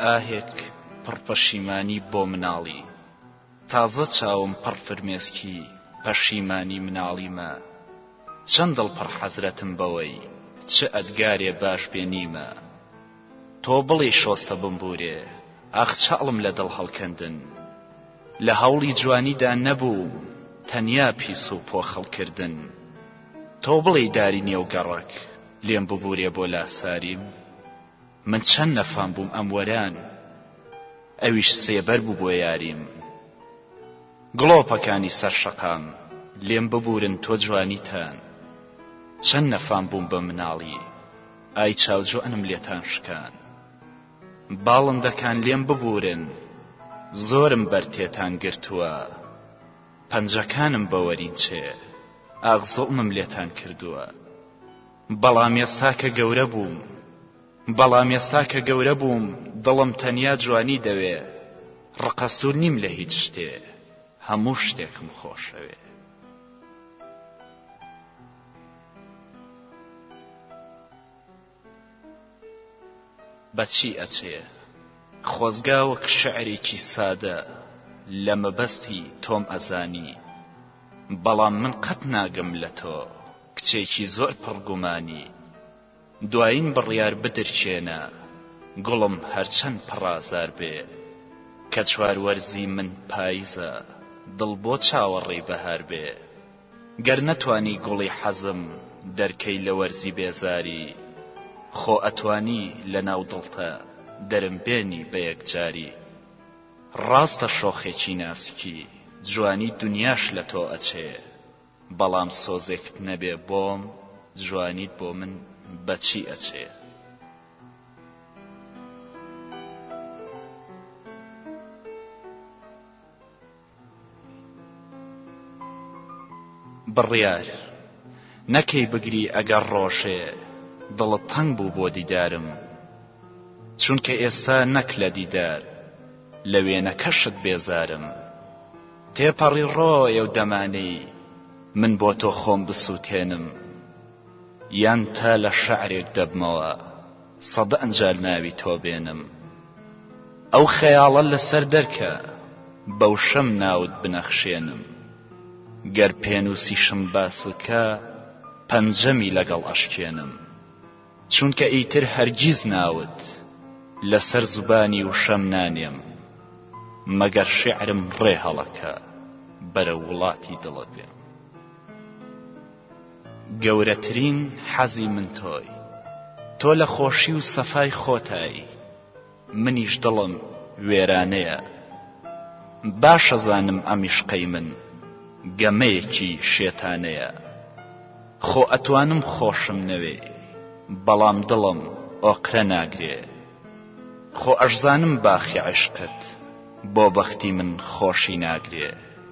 ئاهێک پڕ پەشیمانی بۆ مناڵی تازە چاوم پڕ فرمێسکی پەشیمانی مناڵیمە چەند دڵ پڕ حەزرەتم بەوەی چ ئەدگارێ باش بێنیمە تۆ بڵێ شۆستە بمبورێ ئاخ چاڵم لە دڵ هەڵکەندن لە هەوڵی جوانیدا نەبوو تەنیا پیس و پۆخەڵکردن تۆ بڵێ داری نێوگەڕک لێم ببورێ بۆ لاساریم من چەند نەفام بووم ئەم وەران ئەویش سێبەر بوو بۆ یاریم گڵۆپەکانی سەرشەقام لێم ببورن تۆ جوانیتان چەند نەفام بووم بە مناڵی ئای چاوجوانم لێتان شکان باڵندەکان لێم ببورن زۆرم بەرتێتان گرتووە پەنجەکانم بەوەرین چێ ئاغزۆمم لێتان کردووە بەڵام ئێستا کە گەورە بووم دڵم تەنیا جوانی دەوێ ڕقەسوور نیم لە هیچ شتێ هەموو شتێکم خۆشەوێ بەچی ئەچێ خۆزگا وەک شعرێکی سادە لە مەبەستی تۆم ئەزانی بەڵام من قەت ناگەم لە تۆ کچێکی زۆر پڕگومانی دوایین بڕیار بدرچێنە گوڵم هەرچەند پڕازار بێ کە چواروەرزی من پاییزە دڵ بۆ چاوەڕێی بەهار بێ گەر نەتوانی گوڵی حەزم دەرکەی لە وەرزی بێزاری خۆ ئەتوانی لە ناو دڵتە دەرم بێنی بە یەکجاری ڕاستە شۆخێکی ناسکی جوانی دنیاش لە تۆ ئەچێ بەڵام سۆزێکت نەبێ بۆم جوانیت بۆ من بەچی ئەچێ بڕیار نەکەی بگری ئەگەر ڕۆژێ دڵت تەنگ بوو بۆ دیدارم چونکە ئێستا نەک لە دیدار لە وێنەکەشت بێزارم تێپەڕی ڕۆیە و دەمانەی من بۆ تۆ خۆم بسووتێنم یان تا لە شەعرێک دەبمەوە سەدە ئەنجال ناوی تۆ بێنم ئەو خەیاڵە لەسەر دەرکە بەو شەم ناوت بنەخشێنم گەر پێنووسیشم باسکە پەنجەمی لەگەڵ ئەشکێنم چونکە ئیتر هەرگیز ناوت لەسەر زوبانی و شەم نانێم مەگەر شعرم ڕێ هەڵەکە بەرە وڵاتی دڵت بێم گەورەترین حەزی من تۆی تۆ لە خۆشی و سەفای خۆتایی منیش دڵم وێرانەیە باشە زانم ئەمیشقەی من گەمەیەکی شێتانەیە خۆ ئەتوانم خۆشم نەوێ بەڵام دڵم ئۆقرە ناگرێ خۆ ئەشزانم باخی عشقت بۆ بەختی من خۆشی ناگرێ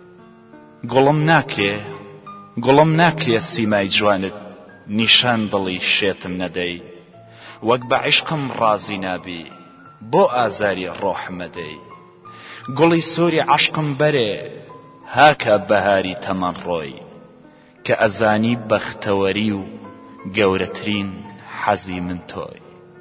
گوڵم ناکرێ سیمای جوانت نیشان دڵی شێتم نەدەی وەک بە عشقم ڕازی نابی بۆ ئازاری ڕۆحمەدەی گوڵی سووری عشقم بەرێ هاکە بەهاری تەمەن ڕۆی کە ئەزانی بەختەوەری و گەورەترین حەزی من تۆی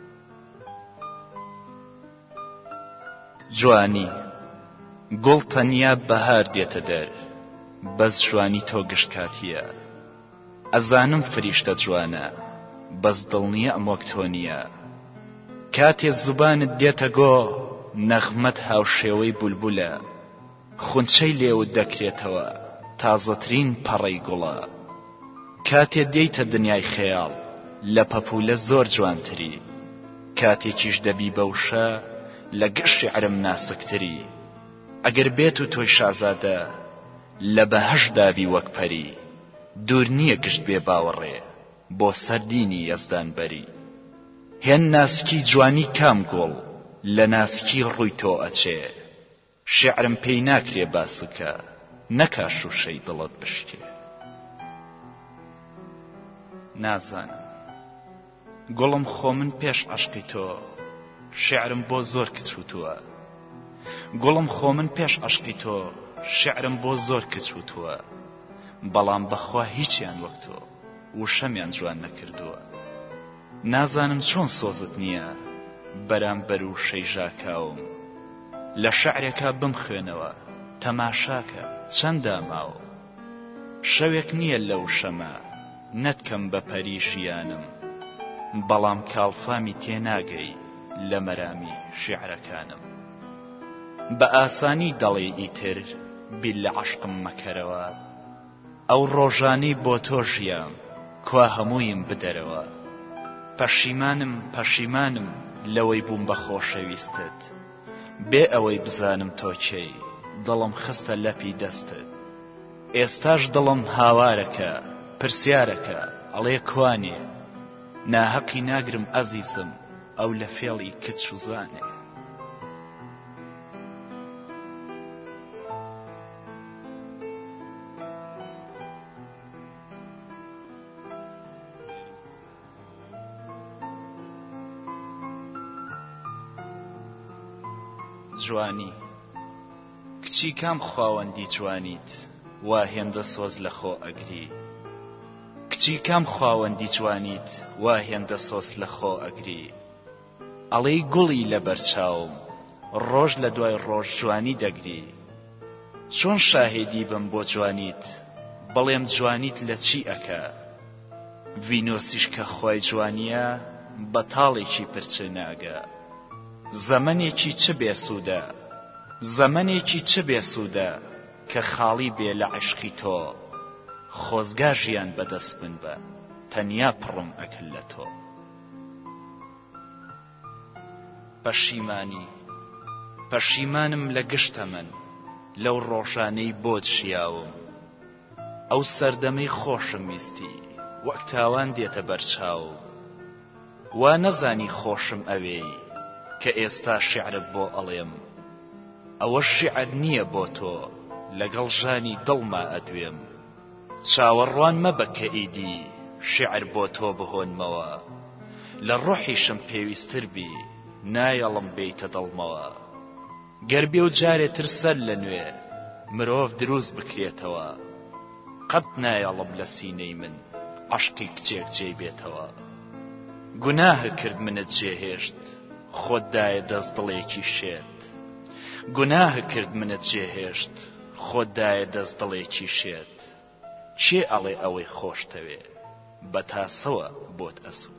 جوانی گوڵ تەنیا بەهار دێتە دەر بەس جوانی تۆ گشتکاتیە ئەزانم فریشتە جوانە بەس دڵ نییە ئەمۆک تۆ نییە کاتێ زوبانت دێتە گۆ نەغمەت هاوشێوەی بولبولە خونچەی لێوت دەکرێتەوە تازەترین پەڕەی گوڵە کاتێ دێیتە دنیای خەیاڵ لە پەپولە زۆر جوانتری کاتێکیش دەبی بەوشە لە گشتی عرم ناسکتری ئەگەر بێت و تۆی شازادە لە بەهەش دابی وەک پەری دوور نییە گشت بێ باوەڕێ بۆ سەردینی یەزدان بەری هێن ناسکی جوانی کام گوڵ لە ناسکی ڕووی تۆ ئەچێ شعرم پێی ناکرێ باسکە نەکا شوشەی دڵت بشکێ نازانم گوڵم خۆ من پێش عەشقی تۆ شعرم بۆ زۆر کچوتووە گوڵم خۆ من پێش عەشقی تۆ شعرم بۆ زۆر کچوتووە بەڵام بەخوا هیچیان وەک تۆ وشەمیان جوان نەکردووە نازانم چۆن سۆزت نییە بەرامبەر و شەیژاکاوم لە شەعرێکا بمخوێنەوە تەماشاکە چەندە ماوە شەوێک نییە لەو شەمە نەتکەم بە پەری ژیانم بەڵام کاڵفامی تێناگەی لە مەرامی شیعرەکانم بە ئاسانی دەڵێ ئیتر بیل لە عەشقم مەکەرەوە ئەو ڕۆژانەی بۆ تۆ ژیام کوا هەموویم بدەرەوە پەشیمانم لەوەی بووم بە خۆشەویستت بێ ئەوەی بزانم تۆ چێی دڵم خستە لەپی دەستت ئێستاش دڵم هاوارەکە پرسیارەکە ئەڵێ کوانێ ناهەقی ناگرم ئەزیزم ئەو لە فێڵی کچ و زانێ جوانی کچی کام خواوەندی جوانیت وا هێندە سۆز لە خۆ ئەگری کچی کام خواوەندی جوانیت وا هێندە سۆز لە خۆ ئەگری ئەڵێی گوڵی لە بەرچاوم ڕۆژ لە دوای ڕۆژ جوانی دەگری چۆن شاهێدی بم بۆ جوانیت بەڵێم جوانیت لە چی ئەکا ڤینۆسیش کە خوای جوانیە بەتاڵێکی پرچە ناگە زەمەنێکی چ بێسوودە کە خاڵی بێ لە عشقی تۆ خۆزگا ژیان بەدەست بن بە تەنیا پڕم ئەکل لە تۆ پەشیمانم لە گشتە من لەو ڕۆژانەی بۆت ژیاوم ئەو سەردەمەی خۆشم ویستی وەک تاوان دێتە بەرچاوم وا نەزانی خۆشم ئەوێی کە ئێستا شیعرت بۆ ئەڵێم ئەوە شیعر نییە بۆ تۆ لەگەڵ ژانی دڵما ئەدوێم چاوەڕوان مەبە کە ئیدی شیعر بۆ تۆ بهۆنمەوە لە ڕۆحیشم پێویستتر بی نایەڵم بیتە دڵمەوە گەر بێ و جارێتر سەر لە نوێ مرۆڤ دروست بکرێتەوە قەت نایەڵم لە سینەی من عەشقی کچێک جێی بێتەوە گوناهە کرد منت جێهێشت خۆت دایە دەست دڵێکی شێت گوناهە کرد منت جێهێشت خۆت دایە دەست دڵێکی شێت چێ ئەڵێ ئەوەی خۆشتەوێ بە تاسەوە بۆت ئەسوودێت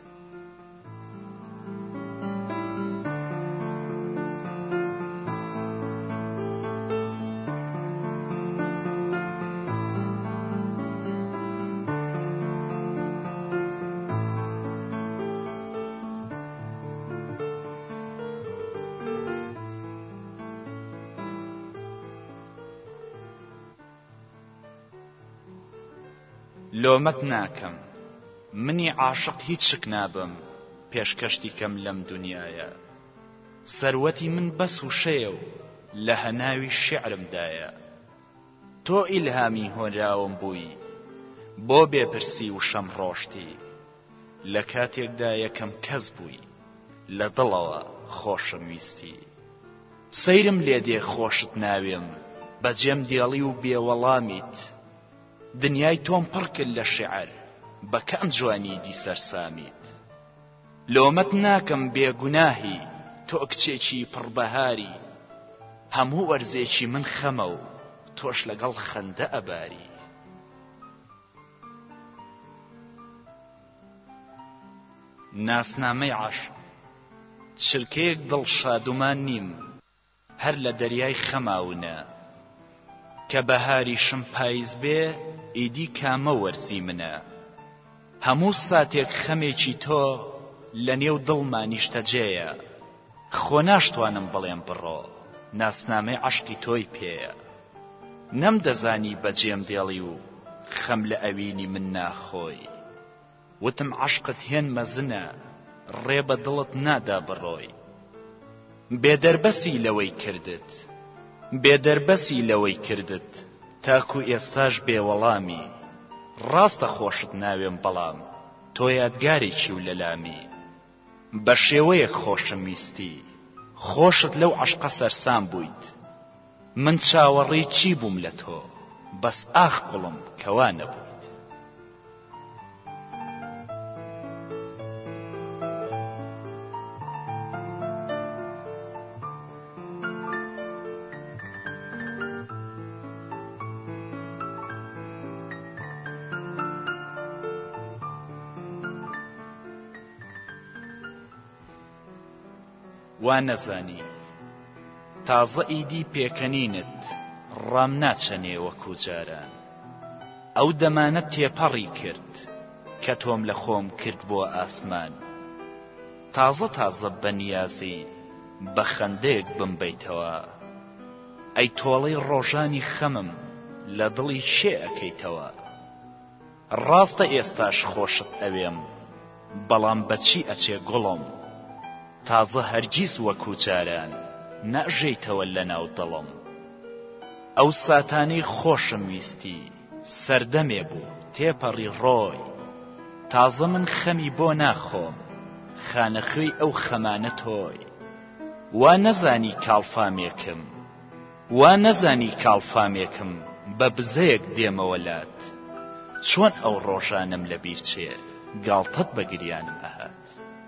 لۆمەت ناکەم منی عاشق هیچ شک نابم پێشکەشتی کەم لەم دنیایە سەروەتی من بەس وشەیە و لە هەناوی شیعرمدایە تۆ ئیلهامی هۆنراوم بووی بۆ بێپرسی و شەم ڕۆشتی لە کاتێکدا یەکەم کەس بووی لە دڵەوە خۆشم ویستی سەیرم لێدێ خۆشت ناوێم بەجێم دێڵی و بێوەڵامیت دنیای تۆم پڕ کرد لە شیعر بە کەم جوانی دی سەرسامیت لۆمەت ناکەم بێگوناهی تۆ کچێکی پڕبەهاری هەموو وەرزێکی من خەمە و تۆش لەگەڵ خەندە ئەباری ناسنامەی عاشق چرکەیەک دڵ شادومان نیم هەر لە دەریای خەماونە کە بەهاریشم پاییز بێ ئیدی کامە وەرزی منە هەموو ساتێک خەمێکی تۆ لە نێو دڵمانیشتەجێیە خۆ ناشتوانم بڵێم بڕۆ ناسنامەی عەشقی تۆی پێیە نەمدەزانی بەجێم دێڵی و خەم لە ئەوینی من ناخۆی وتم عەشقت هێن مەزنە ڕێ بە دڵت نادا بڕۆی بێدەربەسی لەوەی کردت تاکو ئێستاش بێوەڵامی ڕاستە خۆشت ناوێم بەڵام تۆ یادگارێکی و لەلامی بە شێوەیەک خۆشم ویستی خۆشت لەو عەشقە سەرسام بوویت من چاوەڕێی چی بووم لە تۆ بەس ئاخ گوڵم کەوا نەبوویت وا نەزانی تازە ئیدی پێکەنینت ڕام ناچەنێ وەکو جاران ئەو دەمانە تێپەڕی کرد کە تۆم لە خۆم کرد بۆ ئاسمان تازە بەنیازی بە خەندەیەک بمبەیتەوە ئەی تۆڵەی ڕۆژانی خەمم لە دڵی چێ ئەکەیتەوە ڕاستە ئێستاش خۆشت ئەوێم بەڵام بەچی ئەچێ گوڵم تازە هەرگیز وەکو جاران نەژەیتەوە لە ناو دڵم ئەو ساتانەی خۆشم ویستی سەردەمێ بوو تێپەڕی ڕۆی تازە من خەمی بۆ ناخۆم خانەخوێی ئەو خەمانە تۆی وا نەزانی کاڵفامێکم بە بزەیەک دێمەوە لات چۆن ئەو ڕۆژانم لەبیر چێ گاڵتەت بە گریانم ئەهات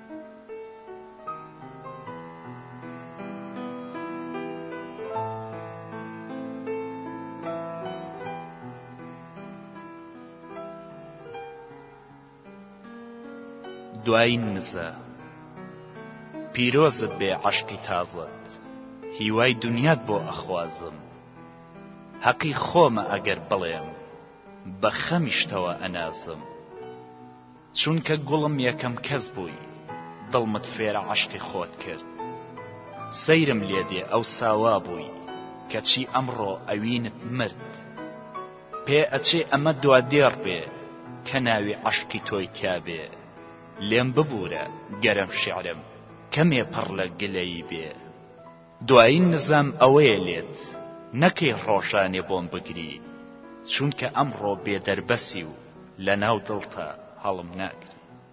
دوای نزە پیرۆزت بێ عەشقی تازت هیوای دونیات بۆ ئەخوازم حەقی خۆمە ئەگەر بڵێم بە خەمیشتەوە ئەنازم چونکە گوڵم یەکەم کەس بووی دڵمت فێرە عەشقی خۆت کرد سەیرم لێدێ ئەو ساوا بووی کەچی ئەمڕۆ ئەوینت مرد پێ ئەچێ ئەمە دوادێڕ بێ کە ناوی عەشقی تۆی تیابێ لێم ببوورە گەرم شیعرم کەمێ پڕ لە گلەیی بێ دوایی نزام ئەوەیە لێت نەکەی ڕۆژانێ بۆم بگری چونکە ئەمڕۆ بێدەربەسی و لە ناو دڵتا هەڵم ناگری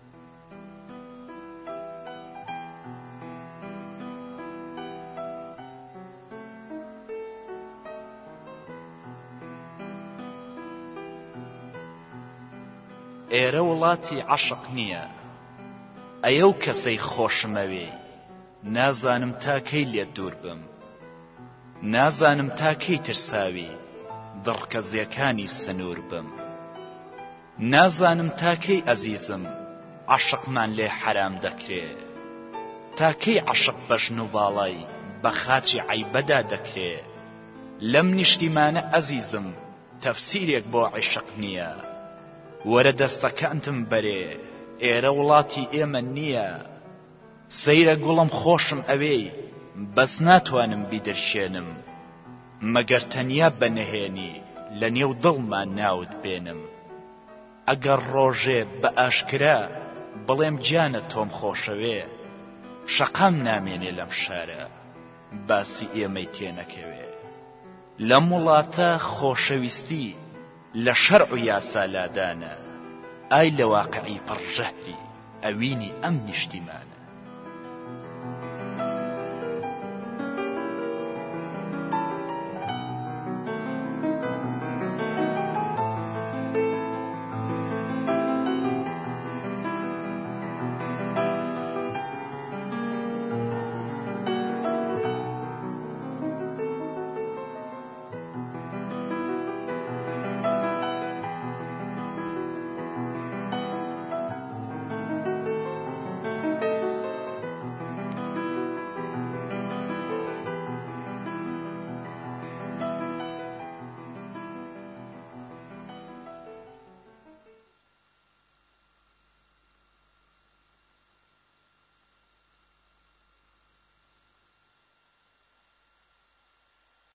ئێرە وڵاتی عەشق نییە ئەیەو کەسەی خۆشمەوێ نازانم تاکەی لێت دوور بم نازانم تاکەی ترساوی دڕکەزیەکانی سنوور بم نازانم تاکەی ئەزیزم عەشقمان لێ حەرام دەکرێ تاکەی عەشق بە ژن و باڵای بە خاچی عەیبەدا دەکرێ لەم نیشتیمانە ئەزیزم تەفسیرێک بۆ عیشق نییە وەرە دەستەکانتم بەرێ ئێرە وڵاتی ئێمە نییە سەیرە گوڵم خۆشم ئەوێی بەس ناتوانم بیدرشێنم مەگەر تەنیا بەنەهێنی لە نێو دڵمان ناوت بێنم ئەگەر ڕۆژێ بە ئاشکرا بڵێم گیانە تۆم خۆشەوێ شەقام نامێنێ لەم شارە باسی ئێمەی تێنەکەوێ لەم وڵاتە خۆشەویستی لە شەرع و یاسا لادانە ئای لە واقعی پڕ ژەهری ئەوینی ئەم نیشتیمان